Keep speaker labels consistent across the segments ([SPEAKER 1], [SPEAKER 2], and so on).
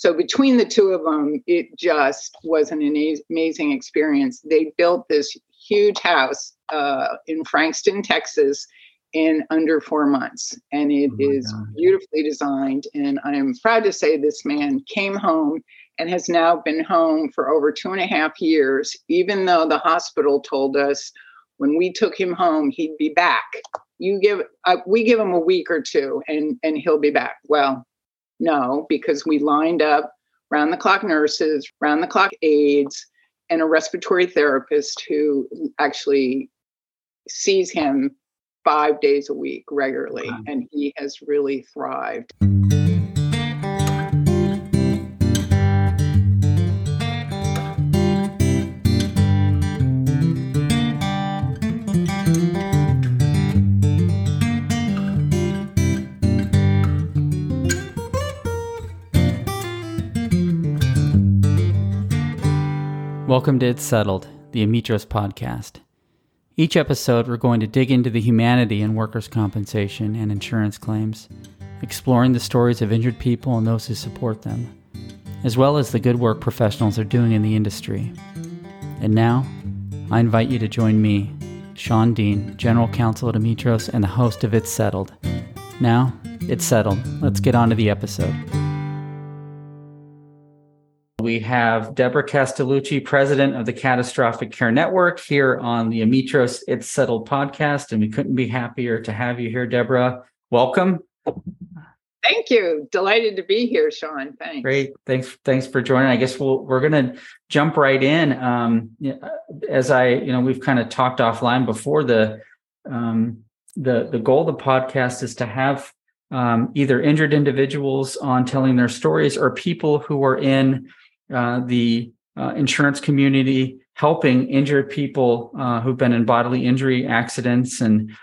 [SPEAKER 1] So between the two of them, it just was an amazing experience. They built this huge house in Frankston, Texas, in under 4 months. And it is beautifully designed. And I am proud to say this man came home and has now been home for over 2.5 years, even though the hospital told us when we took him home, he'd be back. We give him a week or two and he'll be back. Well, no, because we lined up round-the-clock nurses, round-the-clock aides, and a respiratory therapist who actually sees him 5 days a week regularly. Wow. And he has really thrived.
[SPEAKER 2] Welcome to It's Settled, the Ametros podcast. Each episode, we're going to dig into the humanity in workers' compensation and insurance claims, exploring the stories of injured people and those who support them, as well as the good work professionals are doing in the industry. And now, I invite you to join me, Sean Dean, General Counsel at Ametros and the host of It's Settled. Now, it's settled. Let's get on to the episode. We have Deborah Castellucci, president of the Catastrophic Care Network, here on the Ametros It's Settled podcast, and we couldn't be happier to have you here, Deborah. Welcome.
[SPEAKER 1] Thank you. Delighted to be here, Sean. Thanks.
[SPEAKER 2] Great. Thanks for joining. I guess we're going to jump right in. As we've kind of talked offline before. The goal of the podcast is to have either injured individuals on telling their stories or people who are in the insurance community, helping injured people who've been in bodily injury accidents and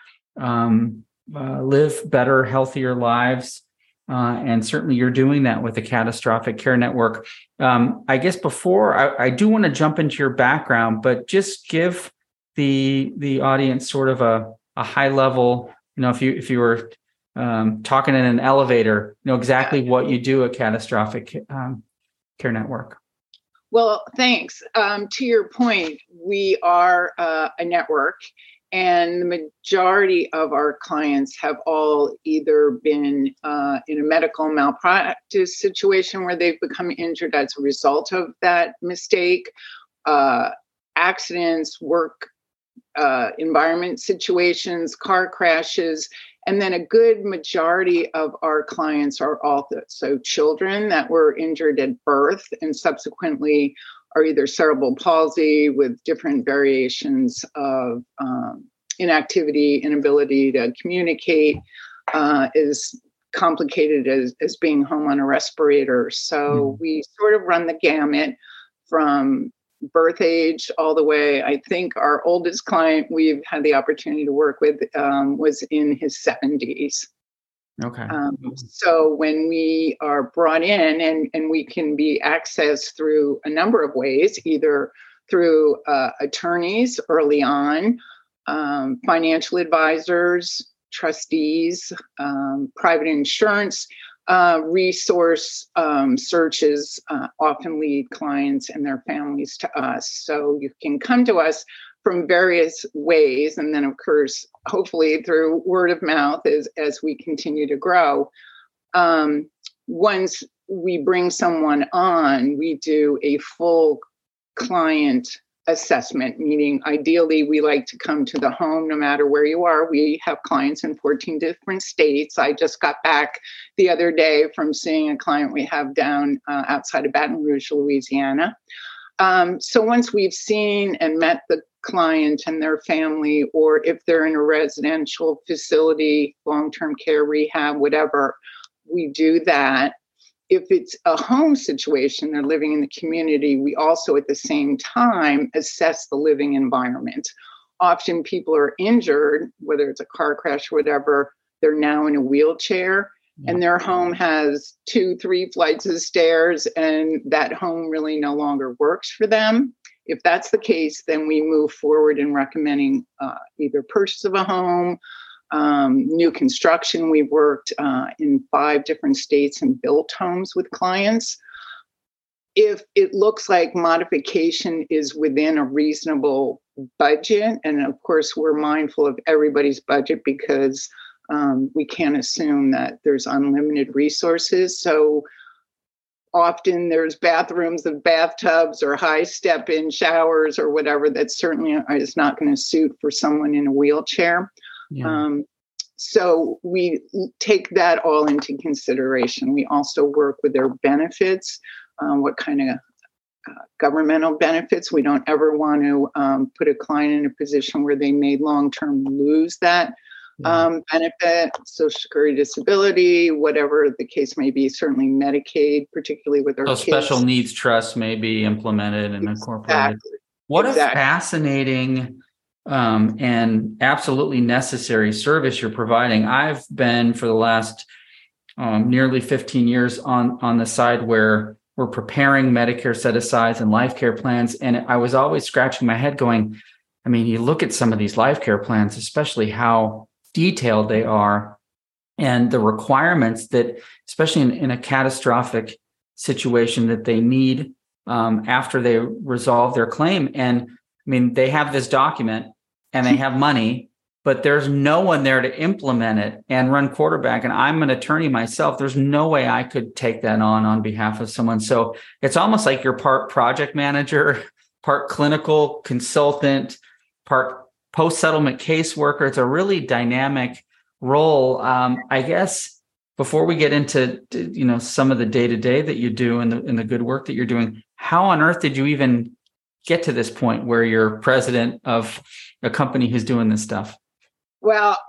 [SPEAKER 2] live better, healthier lives. And certainly you're doing that with the Catastrophic Care Network. I guess before, I do want to jump into your background, but just give the audience sort of a high level, if you were talking in an elevator, exactly what you do at Catastrophic Care Network.
[SPEAKER 1] Well, thanks. To your point, we are a network, and the majority of our clients have all either been in a medical malpractice situation where they've become injured as a result of that mistake, accidents, work environment situations, car crashes. And then a good majority of our clients are also children that were injured at birth and subsequently are either cerebral palsy with different variations of inactivity, inability to communicate, is complicated as being home on a respirator. So we sort of run the gamut from birth age all the way. I think our oldest client we've had the opportunity to work with was in his 70s.
[SPEAKER 2] Okay.
[SPEAKER 1] So when we are brought in and we can be accessed through a number of ways, either through attorneys early on, financial advisors, trustees, private insurance, resource searches often lead clients and their families to us. So you can come to us from various ways, and then of course, hopefully through word of mouth as we continue to grow. Once we bring someone on, we do a full client assessment, meaning ideally we like to come to the home no matter where you are. We have clients in 14 different states. I just got back the other day from seeing a client we have down outside of Baton Rouge, Louisiana. So once we've seen and met the client and their family, or if they're in a residential facility, long-term care, rehab, whatever, we do that. If it's a home situation, they're living in the community, we also at the same time assess the living environment. Often people are injured, whether it's a car crash or whatever, they're now in a wheelchair and their home has 2-3 flights of stairs and that home really no longer works for them. If that's the case, then we move forward in recommending either purchase of a home, new construction. We've worked in 5 different states and built homes with clients. if it looks like modification is within a reasonable budget, and of course we're mindful of everybody's budget because we can't assume that there's unlimited resources. So often there's bathrooms of bathtubs or high step-in showers or whatever that certainly is not going to suit for someone in a wheelchair. Yeah. So we take that all into consideration. We also work with their benefits, what kind of governmental benefits. We don't ever want to put a client in a position where they may long-term lose that benefit, Social Security, disability, whatever the case may be, certainly Medicaid, particularly with our kids.
[SPEAKER 2] Special needs trusts may be implemented and incorporated. What a fascinating and absolutely necessary service you're providing. I've been for the last nearly 15 years on the side where we're preparing Medicare set-asides and life care plans. And I was always scratching my head going, I mean, you look at some of these life care plans, especially how detailed they are and the requirements that, especially in a catastrophic situation, that they need after they resolve their claim. And I mean, they have this document and they have money, but there's no one there to implement it and run quarterback. And I'm an attorney myself. There's no way I could take that on behalf of someone. So it's almost like you're part project manager, part clinical consultant, part post-settlement caseworker. It's a really dynamic role. I guess before we get into some of the day-to-day that you do and the good work that you're doing, how on earth did you even get to this point where you're president of a company who's doing this stuff?
[SPEAKER 1] Well,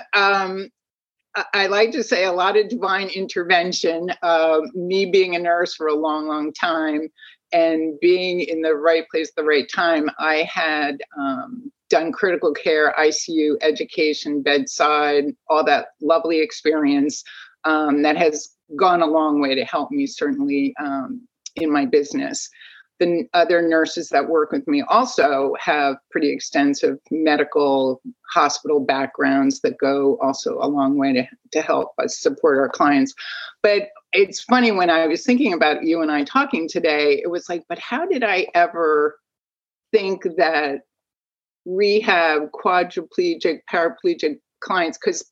[SPEAKER 1] I like to say a lot of divine intervention, me being a nurse for a long, long time and being in the right place at the right time. I had done critical care, ICU, education, bedside, all that lovely experience that has gone a long way to help me, certainly in my business. The other nurses that work with me also have pretty extensive medical hospital backgrounds that go also a long way to help us support our clients. But it's funny, when I was thinking about you and I talking today, it was like, but how did I ever think that rehab quadriplegic, paraplegic clients, because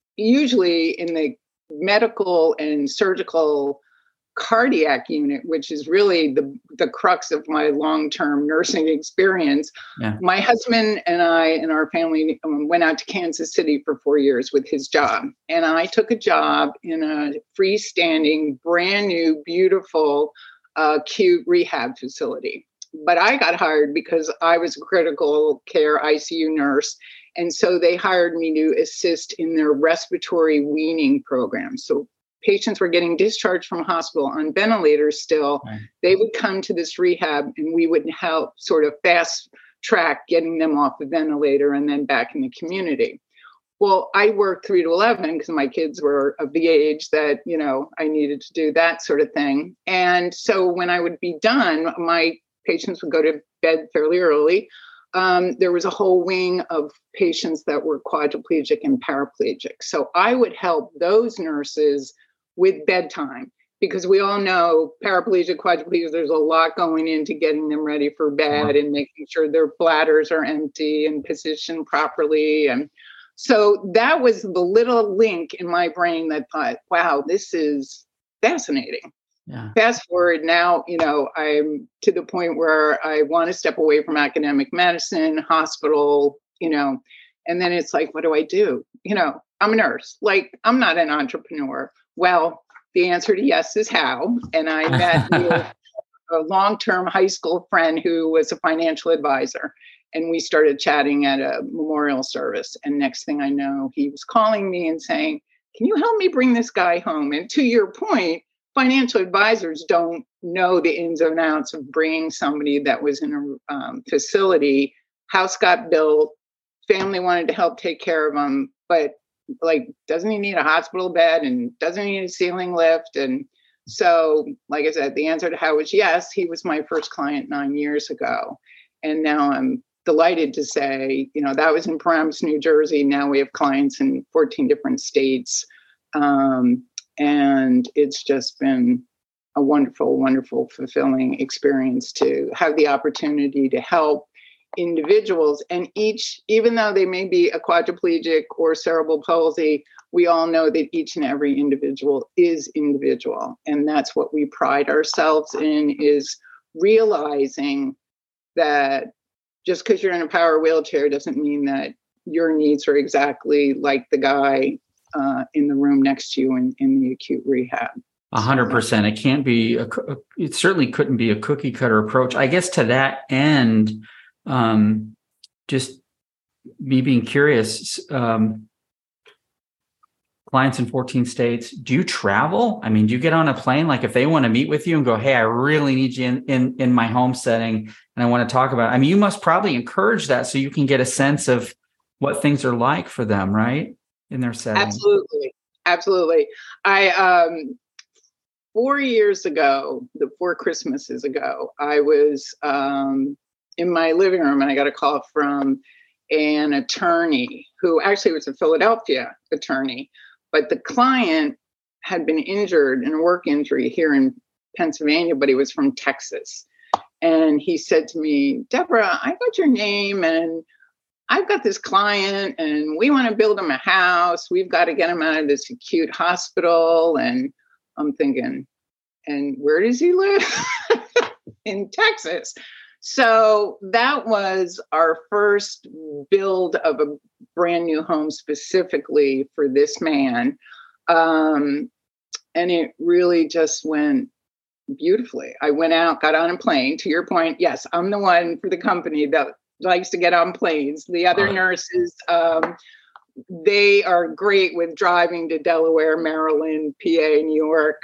[SPEAKER 1] usually in the medical and surgical cardiac unit, which is really the crux of my long-term nursing experience. Yeah. My husband and I and our family went out to Kansas City for 4 years with his job. And I took a job in a freestanding, brand new, beautiful, acute rehab facility. But I got hired because I was a critical care ICU nurse. And so they hired me to assist in their respiratory weaning program. So patients were getting discharged from hospital on ventilators still. Right. They would come to this rehab and we would help sort of fast track getting them off the ventilator and then back in the community. Well, I worked 3 to 11 because my kids were of the age that, I needed to do that sort of thing. And so when I would be done, my patients would go to bed fairly early. There was a whole wing of patients that were quadriplegic and paraplegic. So I would help those nurses with bedtime, because we all know paraplegic, quadriplegic, there's a lot going into getting them ready for bed and making sure their bladders are empty and positioned properly. And so that was the little link in my brain that thought, wow, this is fascinating. Yeah. Fast forward now, I'm to the point where I want to step away from academic medicine, hospital, and then it's like, what do I do? I'm a nurse. Like, I'm not an entrepreneur. Well, the answer to yes is how. And I met with a long-term high school friend who was a financial advisor. And we started chatting at a memorial service. And next thing I know, he was calling me and saying, can you help me bring this guy home? And to your point, financial advisors don't know the ins and outs of bringing somebody that was in a facility. House got built, family wanted to help take care of him, but doesn't he need a hospital bed and doesn't he need a ceiling lift? And so, like I said, the answer to how was yes. He was my first client 9 years ago. And now I'm delighted to say, that was in Paramus, New Jersey. Now we have clients in 14 different states. And it's just been a wonderful, wonderful, fulfilling experience to have the opportunity to help individuals. And even though they may be a quadriplegic or cerebral palsy, we all know that each and every individual is individual. And that's what we pride ourselves in, is realizing that just because you're in a power wheelchair doesn't mean that your needs are exactly like the guy in the room next to you in the acute rehab.
[SPEAKER 2] 100%. It can't be. It certainly couldn't be a cookie cutter approach. I guess to that end, just me being curious. Clients in 14 states. Do you travel? I mean, do you get on a plane? Like if they want to meet with you and go, "Hey, I really need you in my home setting, and I want to talk about it." I mean, you must probably encourage that so you can get a sense of what things are like for them, right? In their setting.
[SPEAKER 1] Absolutely. I 4 years ago, 4 Christmases ago, I was in my living room and I got a call from an attorney who actually was a Philadelphia attorney, but the client had been injured in a work injury here in Pennsylvania, but he was from Texas. And he said to me, "Deborah, I got your name and I've got this client and we want to build him a house. We've got to get him out of this acute hospital." And I'm thinking, and where does he live? In Texas. So that was our first build of a brand new home specifically for this man. And it really just went beautifully. I went out, got on a plane. To your point, yes, I'm the one for the company that likes to get on planes. The other nurses, they are great with driving to Delaware, Maryland, PA, New York.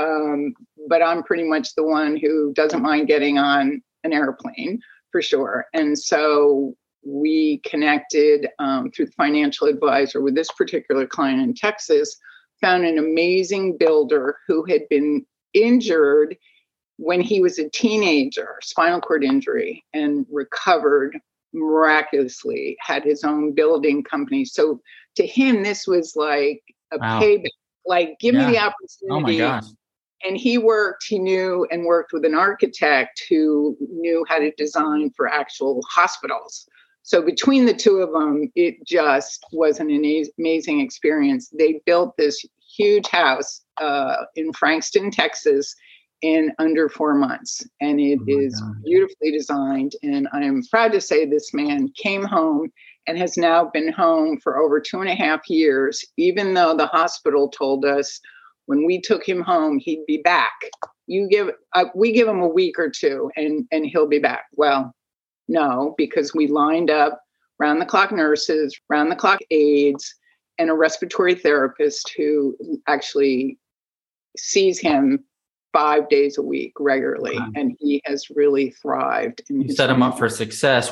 [SPEAKER 1] But I'm pretty much the one who doesn't mind getting on an airplane for sure. And so we connected through the financial advisor with this particular client in Texas, found an amazing builder who had been injured when he was a teenager, spinal cord injury, and recovered miraculously, had his own building company. So to him, this was like a payback, like give me the opportunity.
[SPEAKER 2] Oh my gosh.
[SPEAKER 1] And he knew and worked with an architect who knew how to design for actual hospitals. So between the two of them, it just was an amazing experience. They built this huge house in Frankston, Texas, in under 4 months. And it is beautifully designed. And I am proud to say this man came home and has now been home for over 2.5 years, even though the hospital told us when we took him home, he'd be back. We give him a week or two and he'll be back. Well, no, because we lined up round-the-clock nurses, round-the-clock aides, and a respiratory therapist who actually sees him 5 days a week regularly. Wow. And he has really thrived.
[SPEAKER 2] You set him up for success.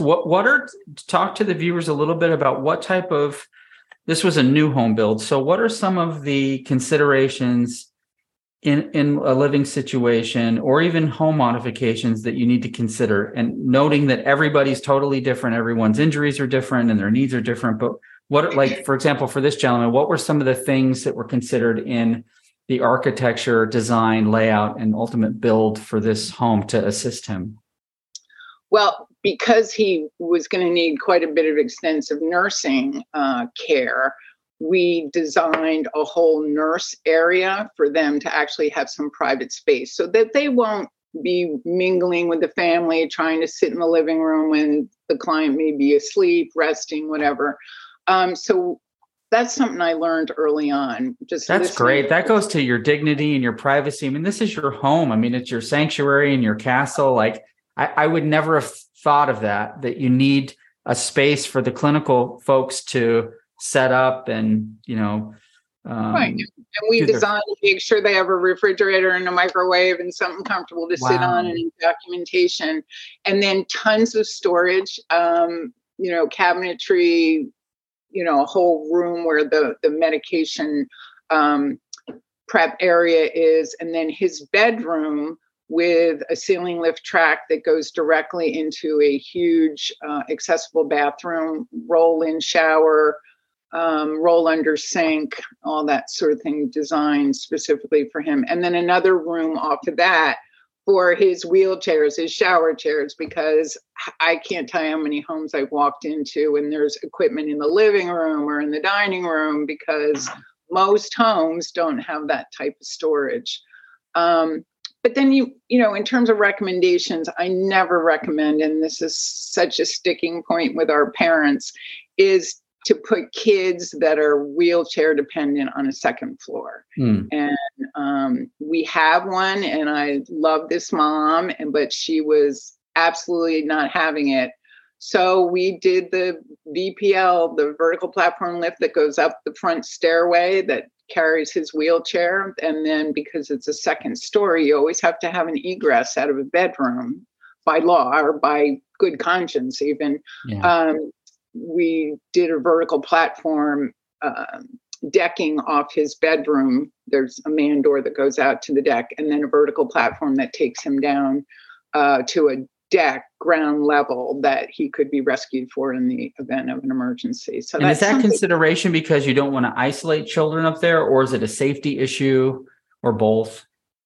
[SPEAKER 2] Talk to the viewers a little bit about what type of, this was a new home build. So what are some of the considerations in a living situation or even home modifications that you need to consider? And noting that everybody's totally different, everyone's injuries are different and their needs are different. But what, like, for example, for this gentleman, what were some of the things that were considered in the architecture, design, layout, and ultimate build for this home to assist him?
[SPEAKER 1] Well, because he was going to need quite a bit of extensive nursing care, we designed a whole nurse area for them to actually have some private space so that they won't be mingling with the family, trying to sit in the living room when the client may be asleep, resting, whatever. So that's something I learned early on.
[SPEAKER 2] That's great. That goes to your dignity and your privacy. I mean, this is your home. I mean, it's your sanctuary and your castle. Like, I would never have thought of that you need a space for the clinical folks to set up and,
[SPEAKER 1] right. And we designed to make sure they have a refrigerator and a microwave and something comfortable to sit on and documentation. And then tons of storage, cabinetry, a whole room where the medication prep area is. And then his bedroom with a ceiling lift track that goes directly into a huge accessible bathroom, roll-in shower, roll under sink, all that sort of thing, designed specifically for him. And then another room off of that for his wheelchairs, his shower chairs, because I can't tell you how many homes I've walked into and there's equipment in the living room or in the dining room, because most homes don't have that type of storage. But then in terms of recommendations, I never recommend, and this is such a sticking point with our parents, is to put kids that are wheelchair dependent on a second floor. And we have one, and I love this mom, but she was absolutely not having it. So we did the VPL, the vertical platform lift that goes up the front stairway that carries his wheelchair. And then because it's a second story, you always have to have an egress out of a bedroom by law or by good conscience even. Yeah. We did a vertical platform decking off his bedroom. There's a man door that goes out to the deck, and then a vertical platform that takes him down to a deck, ground level, that he could be rescued for in the event of an emergency. So
[SPEAKER 2] and is that consideration because you don't want to isolate children up there, or is it a safety issue, or both?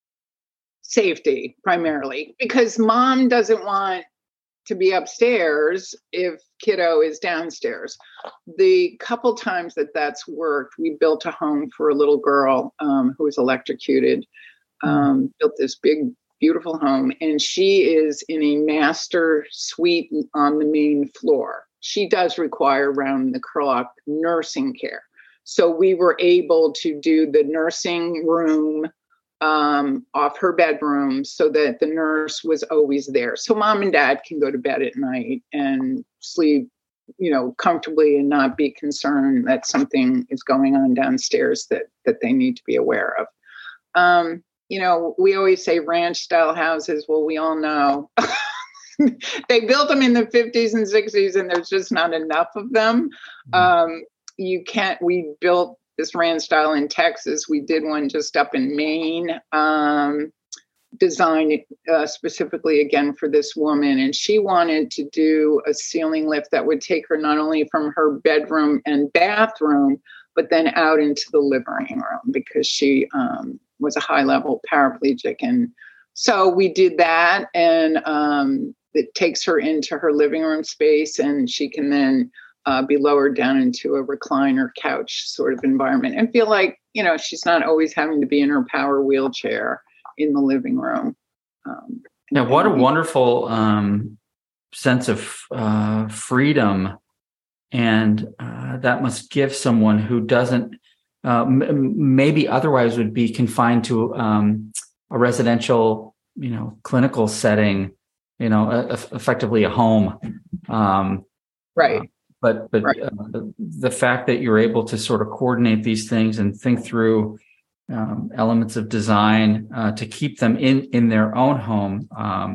[SPEAKER 1] Safety, primarily, because mom doesn't want to be upstairs if kiddo is downstairs. The couple times that's worked, we built a home for a little girl who was electrocuted, built this big, beautiful home, and she is in a master suite on the main floor. She does require round the clock nursing care. So we were able to do the nursing room off her bedroom so that the nurse was always there. So mom and dad can go to bed at night and sleep, comfortably and not be concerned that something is going on downstairs that they need to be aware of. We always say ranch style houses. Well, we all know they built them in the 50s and 60s and there's just not enough of them. We built this ranch style in Texas. We did one just up in Maine, designed specifically again for this woman. And she wanted to do a ceiling lift that would take her not only from her bedroom and bathroom, but then out into the living room because she was a high level paraplegic. And so we did that, and it takes her into her living room space, and she can then be lowered down into a recliner couch sort of environment and feel like, she's not always having to be in her power wheelchair in the living room.
[SPEAKER 2] Now, what a wonderful sense of freedom. And that must give someone who doesn't maybe otherwise would be confined to a residential, clinical setting, effectively a home.
[SPEAKER 1] Right.
[SPEAKER 2] But right. The fact that you're able to sort of coordinate these things and think through elements of design to keep them in their own home.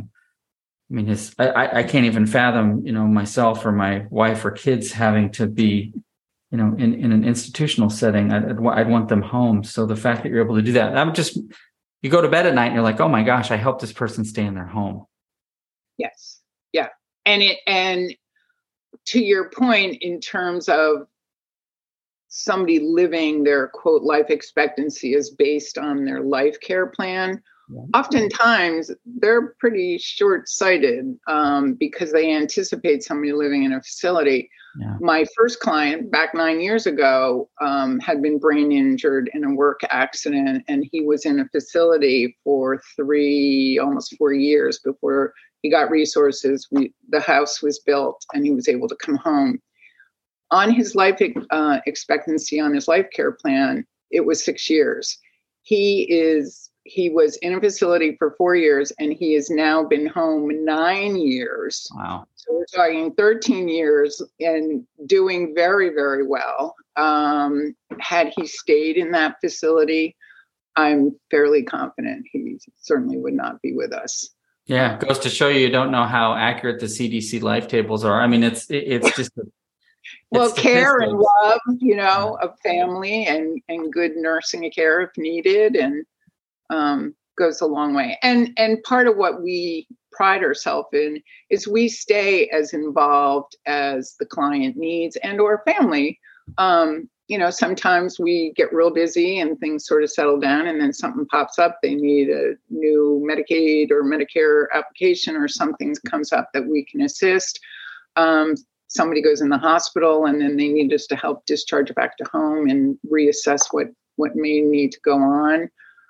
[SPEAKER 2] I can't even fathom, myself or my wife or kids having to be, in an institutional setting. I'd want them home. So the fact that you're able to do that, you go to bed at night and you're like, oh my gosh, I hope this person stay in their home.
[SPEAKER 1] Yes. Yeah. And to your point, in terms of somebody living their quote life expectancy is based on their life care plan. Yeah. Oftentimes they're pretty short-sighted because they anticipate somebody living in a facility. Yeah. My first client back 9 years ago had been brain injured in a work accident, and he was in a facility for almost 4 years before he got resources. The house was built and he was able to come home. On his life expectancy on his life care plan, it was 6 years. He was in a facility for 4 years, and he has now been home 9 years.
[SPEAKER 2] Wow.
[SPEAKER 1] So we're talking 13 years and doing very, very well. Had he stayed in that facility, I'm fairly confident he certainly would not be with us.
[SPEAKER 2] Yeah, it goes to show you don't know how accurate the CDC life tables are. I mean, it's just
[SPEAKER 1] care and love, of family and good nursing care if needed, and goes a long way. And part of what we pride ourselves in is we stay as involved as the client needs and or family Sometimes we get real busy and things sort of settle down, and then something pops up. They need a new Medicaid or Medicare application, or something comes up that we can assist. Somebody goes in the hospital, and then they need us to help discharge back to home and reassess what may need to go on.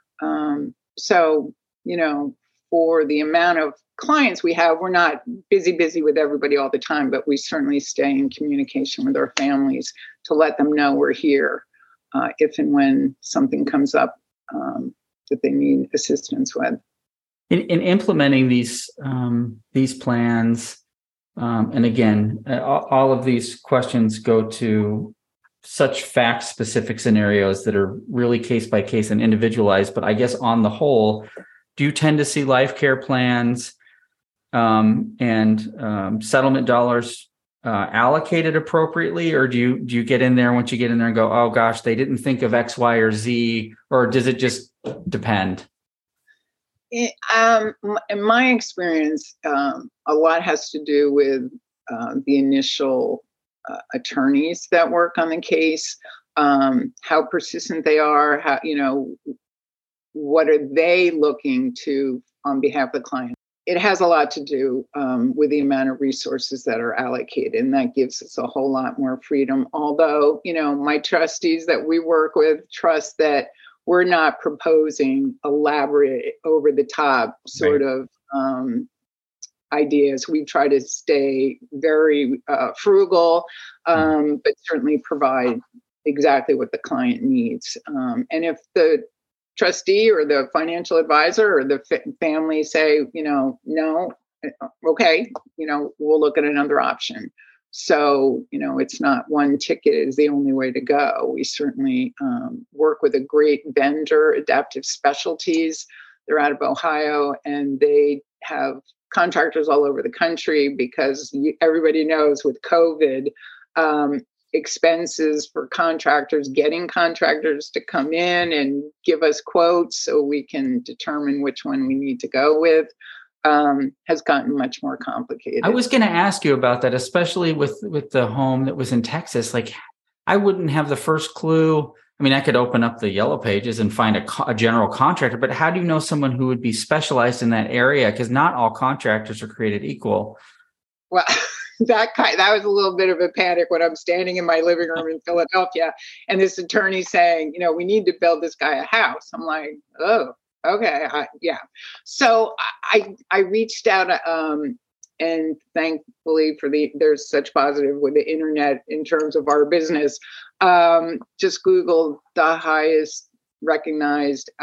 [SPEAKER 1] For the amount of clients we have, we're not busy with everybody all the time, but we certainly stay in communication with our families to let them know we're here if and when something comes up that they need assistance with.
[SPEAKER 2] In implementing these plans, and again, all of these questions go to such fact-specific scenarios that are really case by case and individualized. But I guess on the whole, do you tend to see life care plans and settlement dollars allocated appropriately, or do you get in there once you get in there and go, oh gosh, they didn't think of X, Y, or Z, or does it just depend?
[SPEAKER 1] In my experience, a lot has to do with the initial attorneys that work on the case, how persistent they are, what are they looking to on behalf of the client. It has a lot to do with the amount of resources that are allocated, and that gives us a whole lot more freedom. Although, my trustees that we work with trust that we're not proposing elaborate, over-the-top sort of ideas. We try to stay very frugal, but certainly provide exactly what the client needs. And if the trustee or the financial advisor or the family say, no, okay, we'll look at another option. So, it's not one ticket is the only way to go. We certainly work with a great vendor, Adaptive Specialties. They're out of Ohio, and they have contractors all over the country because everybody knows with COVID, expenses for contractors, getting contractors to come in and give us quotes so we can determine which one we need to go with, has gotten much more complicated.
[SPEAKER 2] I was going to ask you about that, especially with the home that was in Texas. Like, I wouldn't have the first clue. I mean, I could open up the Yellow Pages and find a general contractor, but how do you know someone who would be specialized in that area? Because not all contractors are created equal.
[SPEAKER 1] Well, that was a little bit of a panic when I'm standing in my living room in Philadelphia and this attorney saying, we need to build this guy a house. I'm like, oh, okay. Yeah. So I reached out and thankfully there's such positive with the internet in terms of our business. Just Googled the highest recognized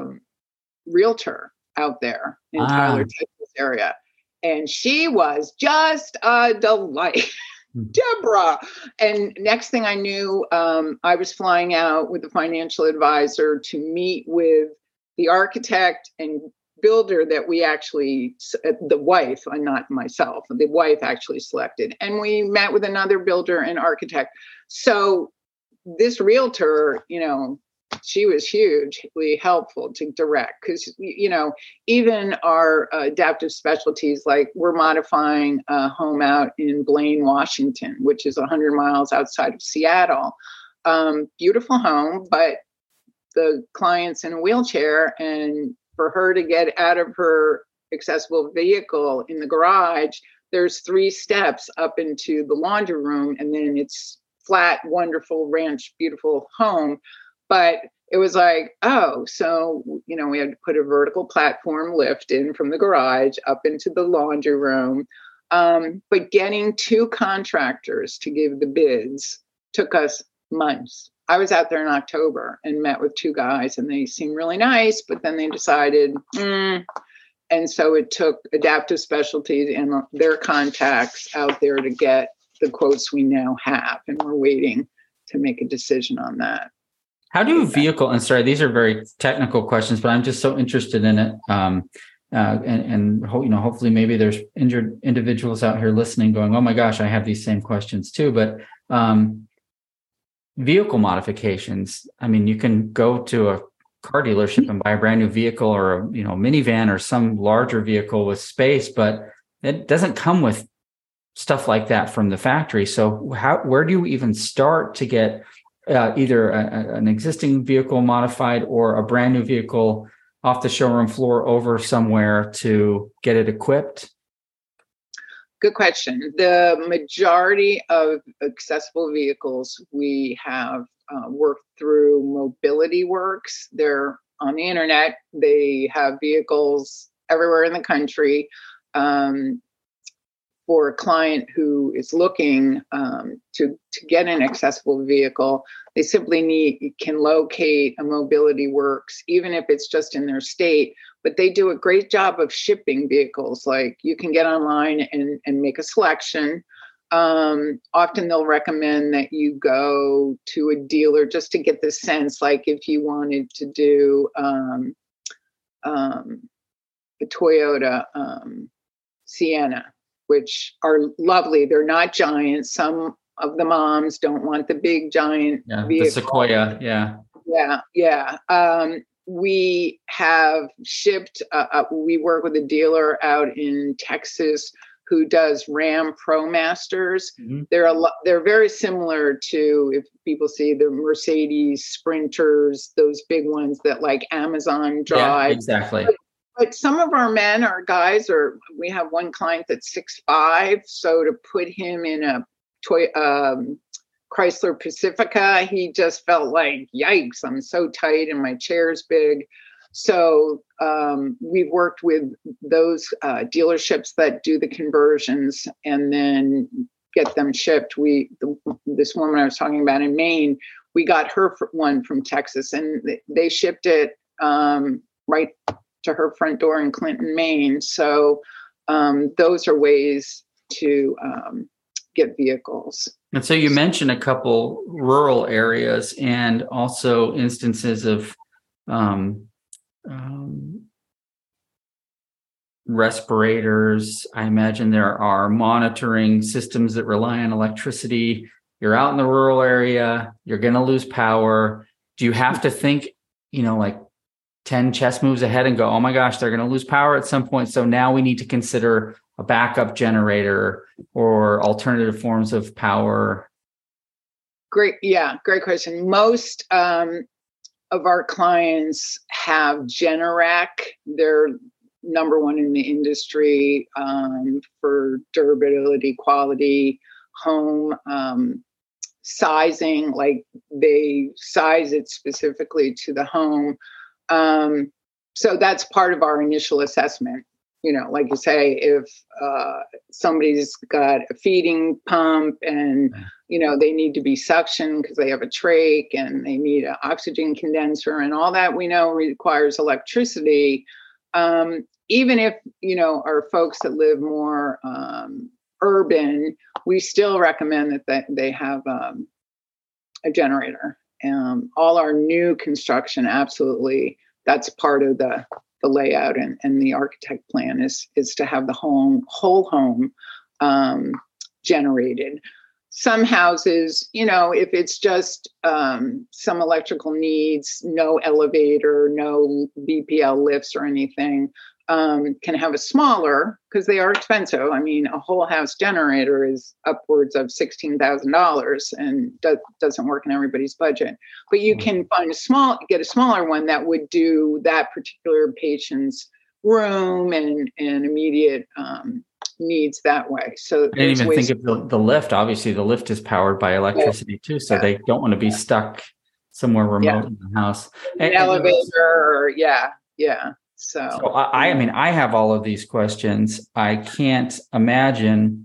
[SPEAKER 1] realtor out there in Tyler, Texas area. And she was just a delight, Deborah. And next thing I knew, I was flying out with the financial advisor to meet with the architect and builder that we actually, the wife, not myself, the wife actually selected. And we met with another builder and architect. So this realtor, she was hugely helpful to direct because, even our Adaptive Specialties, like we're modifying a home out in Blaine, Washington, which is 100 miles outside of Seattle. Beautiful home, but the client's in a wheelchair, and for her to get out of her accessible vehicle in the garage, there's 3 steps up into the laundry room, and then it's flat, wonderful ranch, beautiful home. But it was like, oh, so, we had to put a vertical platform lift in from the garage up into the laundry room. But getting 2 contractors to give the bids took us months. I was out there in October and met with 2 guys, and they seemed really nice, but then they decided, and so it took Adaptive Specialties and their contacts out there to get the quotes we now have, and we're waiting to make a decision on that.
[SPEAKER 2] How do vehicle, and sorry, these are very technical questions, but I'm just so interested in it. And hopefully maybe there's injured individuals out here listening going, oh my gosh, I have these same questions too. But vehicle modifications, I mean, you can go to a car dealership and buy a brand new vehicle or a minivan or some larger vehicle with space, but it doesn't come with stuff like that from the factory. So where do you even start to get either an existing vehicle modified or a brand new vehicle off the showroom floor over somewhere to get it equipped?
[SPEAKER 1] Good question. The majority of accessible vehicles we have worked through Mobility Works. They're on the internet. They have vehicles everywhere in the country. For a client who is looking to get an accessible vehicle, they simply can locate a Mobility Works, even if it's just in their state. But they do a great job of shipping vehicles. Like, you can get online and make a selection. Often they'll recommend that you go to a dealer just to get the sense, like if you wanted to do the Toyota Sienna, which are lovely. They're not giant. Some of the moms don't want the big giant vehicle.
[SPEAKER 2] The Sequoia, yeah.
[SPEAKER 1] We have shipped, we work with a dealer out in Texas who does Ram ProMasters. Mm-hmm. They're very similar to, if people see the Mercedes Sprinters, those big ones that like Amazon drive.
[SPEAKER 2] Yeah, exactly.
[SPEAKER 1] But some of our men, our guys, we have one client that's 6'5", so to put him in a Chrysler Pacifica, he just felt like, yikes, I'm so tight and my chair's big. So we've worked with those dealerships that do the conversions and then get them shipped. This woman I was talking about in Maine, we got her one from Texas, and they shipped it right to her front door in Clinton, Maine. So those are ways to get vehicles.
[SPEAKER 2] And so you mentioned a couple rural areas and also instances of respirators. I imagine there are monitoring systems that rely on electricity. You're out in the rural area, you're going to lose power. Do you have to think, like 10 chess moves ahead and go, oh my gosh, they're going to lose power at some point, so now we need to consider a backup generator or alternative forms of power?
[SPEAKER 1] Great question. Most of our clients have Generac. They're number one in the industry for durability, quality, home sizing. Like, they size it specifically to the home. So that's part of our initial assessment. Like you say, if somebody's got a feeding pump and, they need to be suctioned because they have a trach and they need an oxygen condenser and all that, we know requires electricity. Even if, our folks that live more urban, we still recommend that they have a generator. All our new construction, absolutely, that's part of the layout and the architect plan is to have the whole home generated. Some houses, if it's just some electrical needs, no elevator, no BPL lifts or anything, can have a smaller, because they are expensive. I mean, a whole house generator is upwards of $16,000 and doesn't work in everybody's budget. But you can get a smaller one that would do that particular patient's room and immediate needs that way. So
[SPEAKER 2] I didn't even think of the lift. Obviously, the lift is powered by electricity too, so they don't want to be stuck somewhere remote in the house.
[SPEAKER 1] An elevator, So
[SPEAKER 2] I have all of these questions. I can't imagine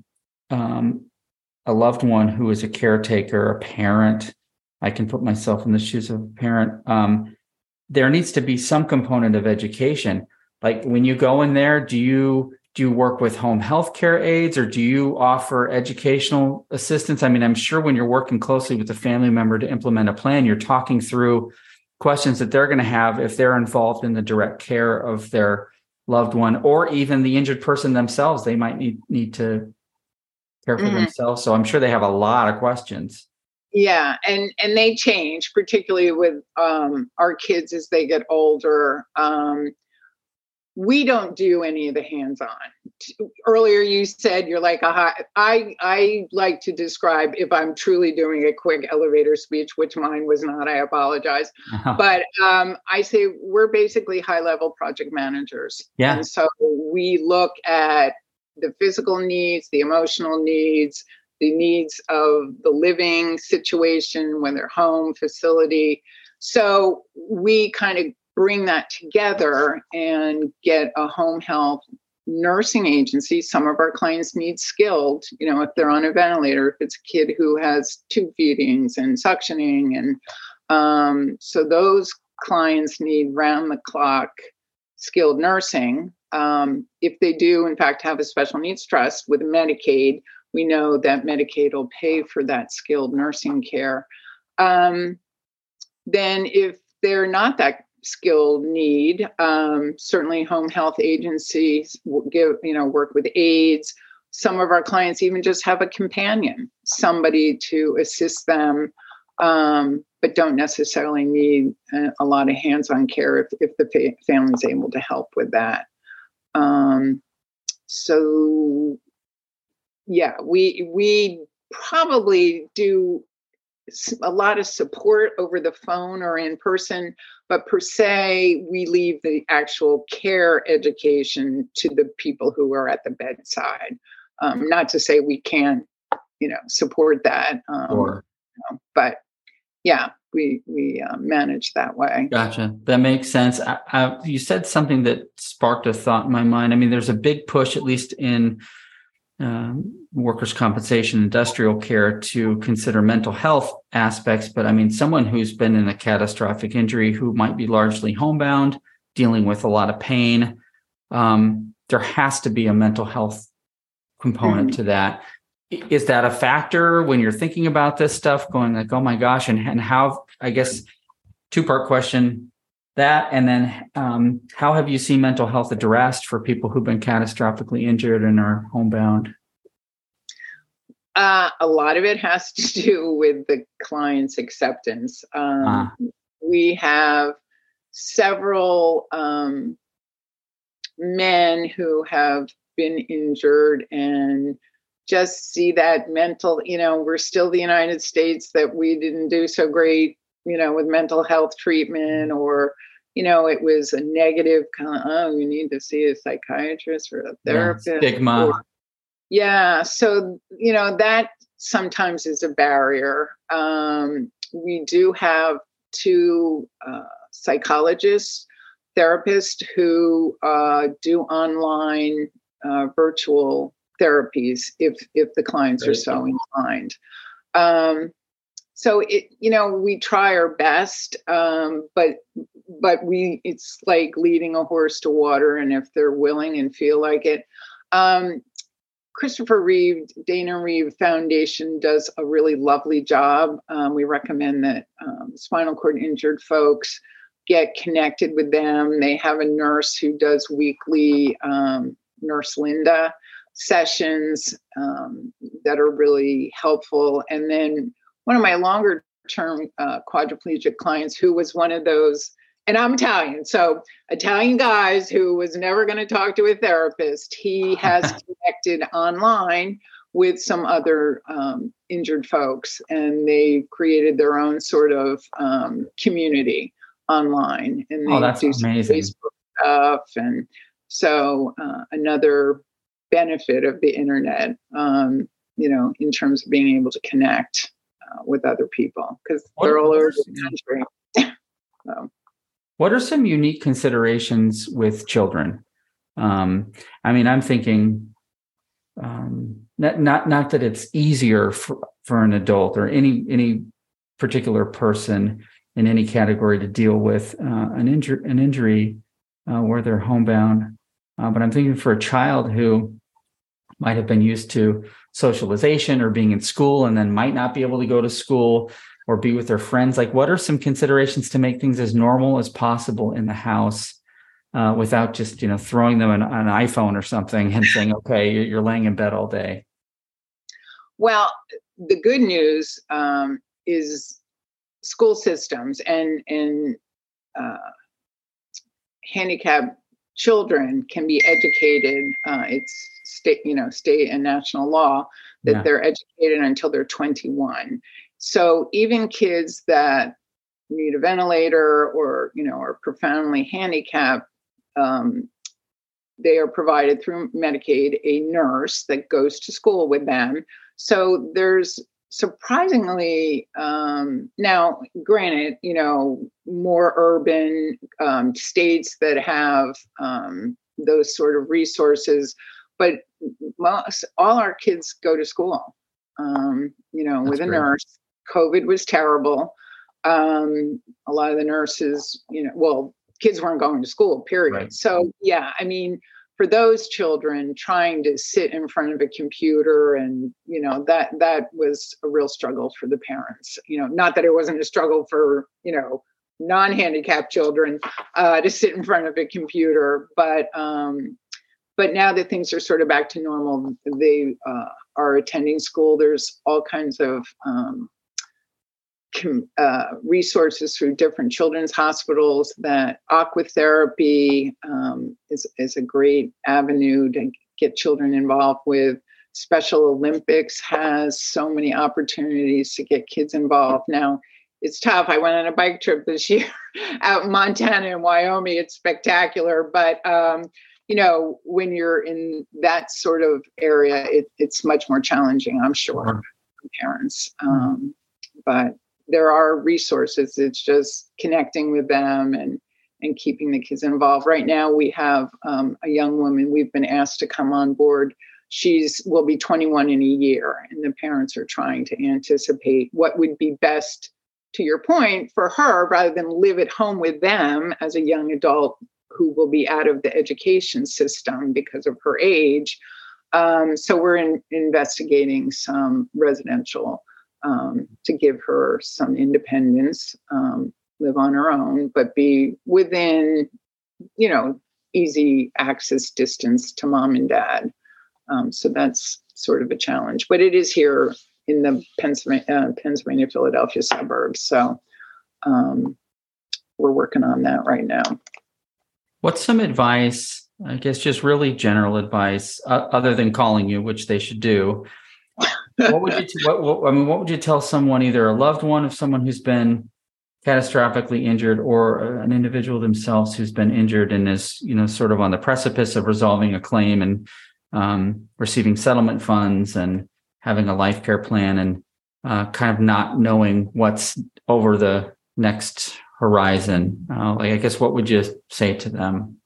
[SPEAKER 2] a loved one who is a caretaker, a parent. I can put myself in the shoes of a parent. There needs to be some component of education. Like, when you go in there, do you work with home health care aides, or do you offer educational assistance? I mean, I'm sure when you're working closely with a family member to implement a plan, you're talking through questions that they're going to have if they're involved in the direct care of their loved one, or even the injured person themselves. They might need to care for themselves. So I'm sure they have a lot of questions.
[SPEAKER 1] Yeah. And they change, particularly with our kids as they get older. We don't do any of the hands-on. earlier you said you're like I like to describe, if I'm truly doing a quick elevator speech, which mine was not, I apologize.
[SPEAKER 2] Uh-huh.
[SPEAKER 1] But I say we're basically high-level project managers.
[SPEAKER 2] Yeah.
[SPEAKER 1] And so we look at the physical needs, the emotional needs, the needs of the living situation, whether home, facility. So we kind of bring that together and get a home health nursing agency. Some of our clients need skilled, if they're on a ventilator, if it's a kid who has tube feedings and suctioning. And so those clients need round the clock skilled nursing. If they do, in fact, have a special needs trust with Medicaid, we know that Medicaid will pay for that skilled nursing care. Then if they're not that skilled need, certainly home health agencies work with aides. Some of our clients even just have a companion, somebody to assist them, but don't necessarily need a lot of hands-on care if the family's able to help with that. So yeah, we probably do a lot of support over the phone or in person, but per se, we leave the actual care education to the people who are at the bedside. Not to say we can't, support that.
[SPEAKER 2] Sure.
[SPEAKER 1] But yeah, we manage that way.
[SPEAKER 2] Gotcha. That makes sense. You said something that sparked a thought in my mind. I mean, there's a big push, at least in workers' compensation, industrial care, to consider mental health aspects. But I mean, someone who's been in a catastrophic injury, who might be largely homebound, dealing with a lot of pain, there has to be a mental health component to that. Is that a factor when you're thinking about this stuff, going like, oh my gosh, and how, I guess, two-part question, that, and then how have you seen mental health addressed for people who've been catastrophically injured and are homebound?
[SPEAKER 1] A lot of it has to do with the client's acceptance. We have several men who have been injured and just see that mental, we're still the United States, that we didn't do so great, with mental health treatment, or, it was a negative kind of, you need to see a psychiatrist or a therapist.
[SPEAKER 2] Yeah, stigma.
[SPEAKER 1] So, that sometimes is a barrier. We do have two psychologists, therapists who do online virtual therapies if the clients are so inclined. So we try our best, but it's like leading a horse to water, and if they're willing and feel like it. Christopher Reeve, Dana Reeve Foundation does a really lovely job. We recommend that spinal cord injured folks get connected with them. They have a nurse who does weekly Nurse Linda sessions that are really helpful. And then one of my longer term quadriplegic clients, who was one of those, and I'm Italian, so Italian guys who was never going to talk to a therapist, he has connected online with some other injured folks, and they created their own sort of community online, and they do some Facebook stuff. And so another benefit of the internet, in terms of being able to connect with other people, because they're all over the country. So.
[SPEAKER 2] What are some unique considerations with children? I mean, I'm thinking not that it's easier for an adult or any particular person in any category to deal with an injury where they're homebound, but I'm thinking for a child who might have been used to socialization or being in school and then might not be able to go to school or be with their friends. Like, what are some considerations to make things as normal as possible in the house without just, throwing them an iPhone or something and saying, okay, you're laying in bed all day?
[SPEAKER 1] Well, the good news is school systems and handicap children can be educated. It's state and national law that they're educated until they're 21. So even kids that need a ventilator or are profoundly handicapped, they are provided through Medicaid a nurse that goes to school with them. So there's surprisingly, now granted, more urban states that have those sort of resources, but all our kids go to school, with a nurse. COVID was terrible. A lot of the nurses, kids weren't going to school, period. Right. So, for those children, trying to sit in front of a computer and, that was a real struggle for the parents. Not that it wasn't a struggle for, non-handicapped children to sit in front of a computer, but now that things are sort of back to normal, they are attending school. There's all kinds of resources through different children's hospitals. That aquatherapy is a great avenue to get children involved with. Special Olympics has so many opportunities to get kids involved. Now, it's tough. I went on a bike trip this year out in Montana and Wyoming. It's spectacular. But, when you're in that sort of area, it's much more challenging, I'm sure, for parents. But there are resources. It's just connecting with them and keeping the kids involved. Right now, we have a young woman we've been asked to come on board. Will be 21 in a year, and the parents are trying to anticipate what would be best, to your point, for her, rather than live at home with them as a young adult who will be out of the education system because of her age. So we're investigating some residential to give her some independence, live on her own, but be within, easy access distance to mom and dad. So that's sort of a challenge, but it is here in the Pennsylvania, Philadelphia suburbs. So we're working on that right now.
[SPEAKER 2] What's some advice, I guess just really general advice, other than calling you, which they should do? What would you tell someone, either a loved one of someone who's been catastrophically injured or an individual themselves who's been injured and is, sort of on the precipice of resolving a claim and receiving settlement funds and having a life care plan and kind of not knowing what's over the next horizon? I guess, what would you say to them?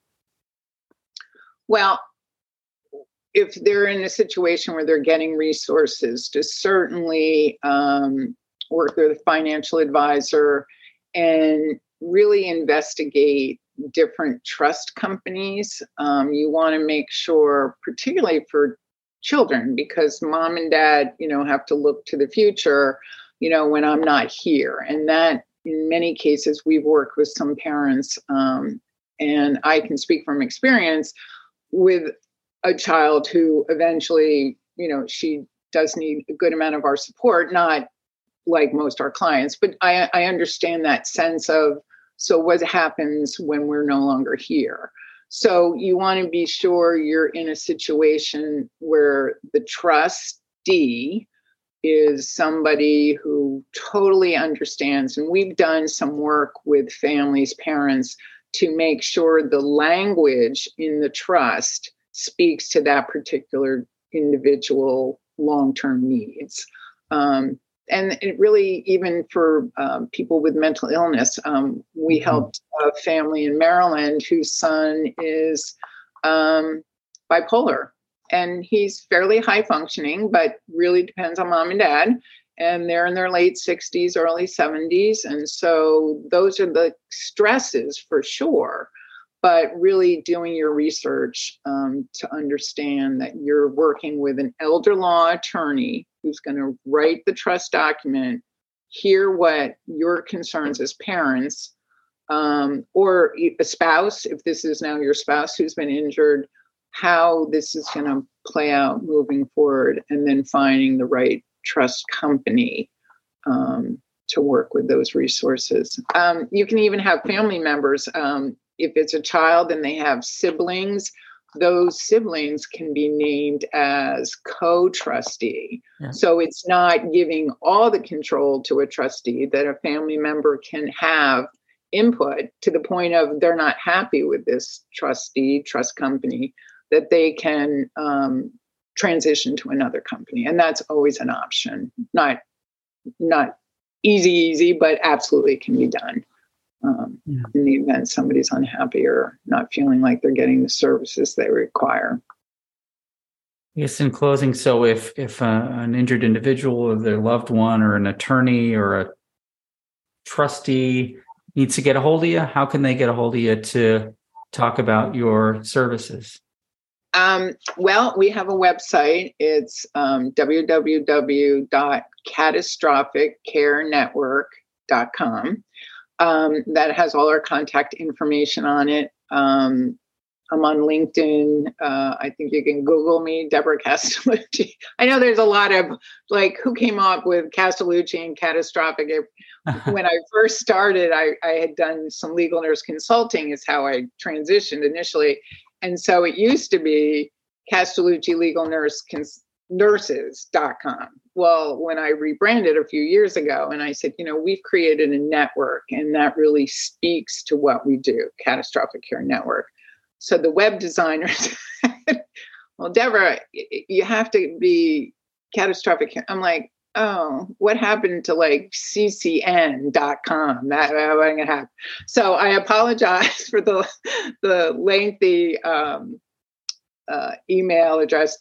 [SPEAKER 1] Well, if they're in a situation where they're getting resources, to certainly work with a financial advisor and really investigate different trust companies. You want to make sure, particularly for children, because mom and dad, have to look to the future, when I'm not here. And that, in many cases, we've worked with some parents, and I can speak from experience with a child who eventually, she does need a good amount of our support, not like most our clients, but I understand that sense of, so what happens when we're no longer here? So you want to be sure you're in a situation where the trustee is somebody who totally understands. And we've done some work with families, parents, to make sure the language in the trust speaks to that particular individual long-term needs. And it really, even for people with mental illness, we helped a family in Maryland whose son is bipolar. And he's fairly high functioning, but really depends on mom and dad. And they're in their late 60s, early 70s. And so those are the stresses for sure. But really doing your research to understand that you're working with an elder law attorney who's going to write the trust document, hear what your concerns as parents, or a spouse, if this is now your spouse who's been injured, how this is going to play out moving forward, and then finding the right trust company to work with those resources. You can even have family members. if it's a child and they have siblings, those siblings can be named as co-trustee. Yeah. So it's not giving all the control to a trustee, that a family member can have input to the point of they're not happy with this trust company, that they can transition to another company. And that's always an option. Not easy, but absolutely can be done. In the event somebody's unhappy or not feeling like they're getting the services they require.
[SPEAKER 2] Yes, in closing, so if an injured individual or their loved one or an attorney or a trustee needs to get a hold of you, how can they get a hold of you to talk about your services?
[SPEAKER 1] Well, we have a website. It's www.catastrophiccarenetwork.com. That has all our contact information on it. I'm on LinkedIn. I think you can Google me, Deborah Castellucci. I know there's a lot of who came up with Castellucci and catastrophic. When I first started, I had done some legal nurse consulting is how I transitioned initially. And so it used to be Castellucci Legal Nurses.com. Well, when I rebranded a few years ago, and I said, we've created a network, and that really speaks to what we do, Catastrophic Care Network. So the web designers said, well, Deborah, you have to be catastrophic care. I'm like, oh, what happened to ccn.com? That wasn't going to happen. So I apologize for the lengthy email address,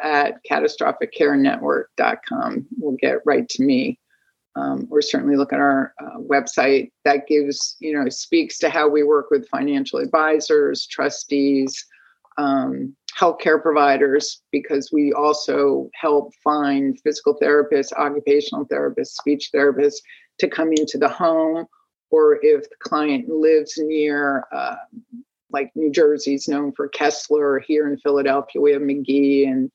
[SPEAKER 1] Deborah@catastrophiccarenetwork.com will get right to me. Or certainly look at our website that gives, speaks to how we work with financial advisors, trustees, healthcare providers, because we also help find physical therapists, occupational therapists, speech therapists to come into the home, or if the client lives near, like New Jersey's known for Kessler, here in Philadelphia, we have McGee, and,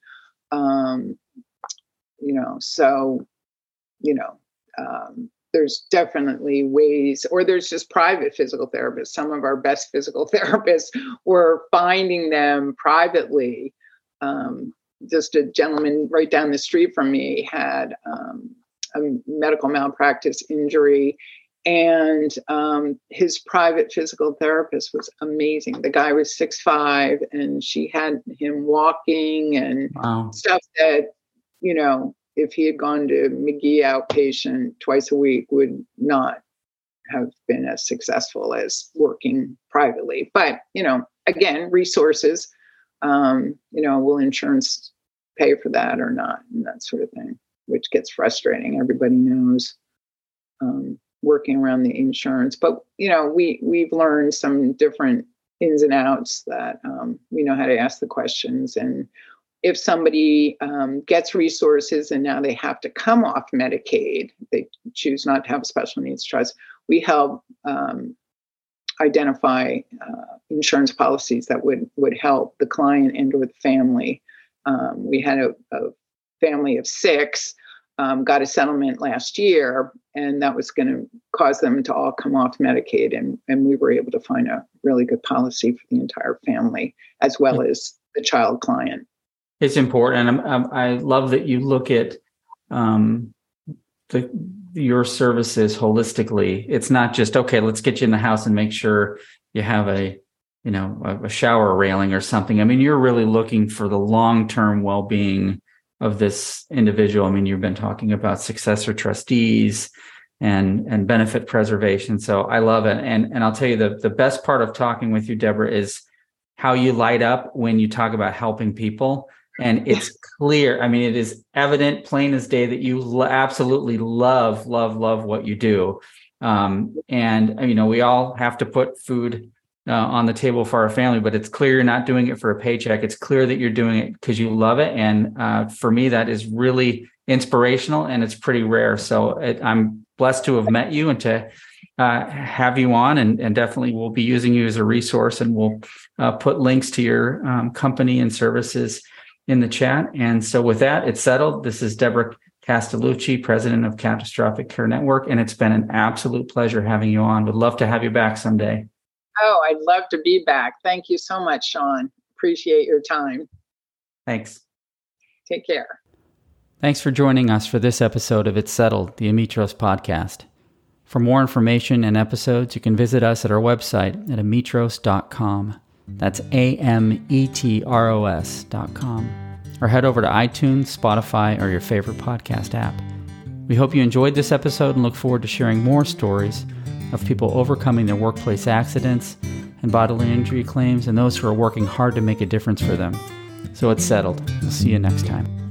[SPEAKER 1] there's definitely ways, or there's just private physical therapists. Some of our best physical therapists, we're finding them privately. Just a gentleman right down the street from me had a medical malpractice injury, and his private physical therapist was amazing. The guy was 6'5", and she had him walking and stuff that, if he had gone to McGee outpatient twice a week, would not have been as successful as working privately. But, again, resources, will insurance pay for that or not, and that sort of thing, which gets frustrating. Everybody knows working around the insurance. But, we've learned some different ins and outs that we know how to ask the questions. And if somebody gets resources and now they have to come off Medicaid, they choose not to have a special needs trust, we help identify insurance policies that would help the client and or the family. We had a family of 6, got a settlement last year, and that was going to cause them to all come off Medicaid. And we were able to find a really good policy for the entire family, as well as the child client.
[SPEAKER 2] It's important. And I love that you look at your services holistically. It's not just, okay, let's get you in the house and make sure you have a shower railing or something. I mean, you're really looking for the long-term well-being of this individual. I mean, you've been talking about successor trustees and benefit preservation. So I love it. And I'll tell you the best part of talking with you, Deborah, is how you light up when you talk about helping people. And it's clear. I mean, it is evident, plain as day, that you absolutely love what you do. And, we all have to put food on the table for our family, but it's clear you're not doing it for a paycheck. It's clear that you're doing it because you love it. And for me, that is really inspirational, and it's pretty rare. So I'm blessed to have met you and to have you on, and definitely we'll be using you as a resource, and we'll put links to your company and services in the chat. And so with that, it's settled. This is Deborah Castellucci, president of Catastrophic Care Network, and it's been an absolute pleasure having you on. Would love to have you back someday.
[SPEAKER 1] Oh, I'd love to be back. Thank you so much, Sean. Appreciate your time.
[SPEAKER 2] Thanks.
[SPEAKER 1] Take care.
[SPEAKER 2] Thanks for joining us for this episode of It's Settled, the Ametros podcast. For more information and episodes, you can visit us at our website at ametros.com. That's ametros.com. Or head over to iTunes, Spotify, or your favorite podcast app. We hope you enjoyed this episode and look forward to sharing more stories of people overcoming their workplace accidents and bodily injury claims and those who are working hard to make a difference for them. So it's settled. We'll see you next time.